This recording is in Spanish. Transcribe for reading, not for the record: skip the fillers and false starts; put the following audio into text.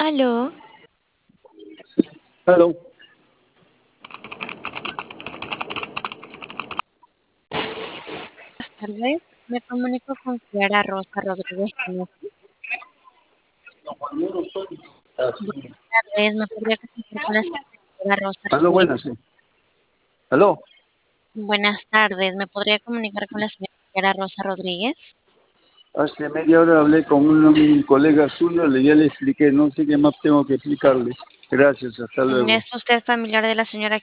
Aló, Hello. buenas tardes. Me comunico con Clara Rosa Rodríguez. Buenas tardes. ¿Me podría comunicar con la señora Clara Rosa Aló, Rodríguez? buenas, sí. Aló. Buenas tardes. ¿Me podría comunicar con la señora Clara Rosa Rodríguez? Hace media hora hablé con un colega suyo, ya le expliqué, no sé qué más tengo que explicarle. Gracias, hasta luego. ¿Es usted familiar de la señora